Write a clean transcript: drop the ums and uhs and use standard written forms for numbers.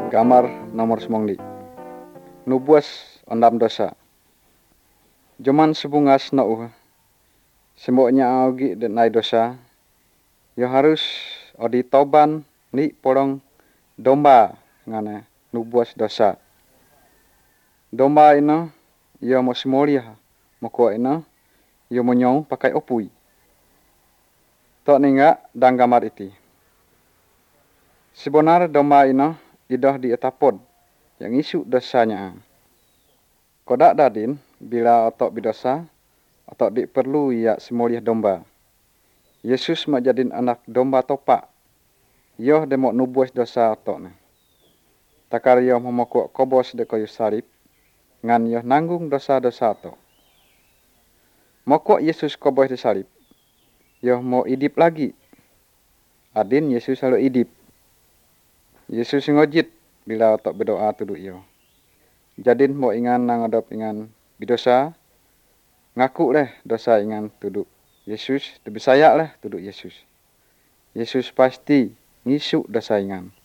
Gambar nomor semongli. Nubuas ondam dosa. Joman sebungas no semboknya augi dan nai dosa. Yo harus odi toban ni porong domba ngane nubuas dosa. Domba ino yo mo semolia mo ko ino yo mo nyong pakai opui. Tok ninga dang gambar iti. Sebenar domba ino idah di etapod yang isu dosanya. Kodak dadin bila otok bidosa, otok di perlu ia semuliah domba. Yesus mak jadin anak domba topak. Yoh demok nubuas dosa otok ne. Takar yoh memokok kobos de kayu salib, ngan yoh nanggung dosa-dosa otok. Mokok Yesus kobos di salib, yoh mau idip lagi. Adin Yesus selalu idip. Yesus ngojit bila otok berdoa tuduk yo. Jadin mau ingan nang adop ingan bidosa, ngaku leh dosa ingan tuduk Yesus, lebih sayak leh tuduk Yesus. Yesus pasti ngisuk dosa ingan.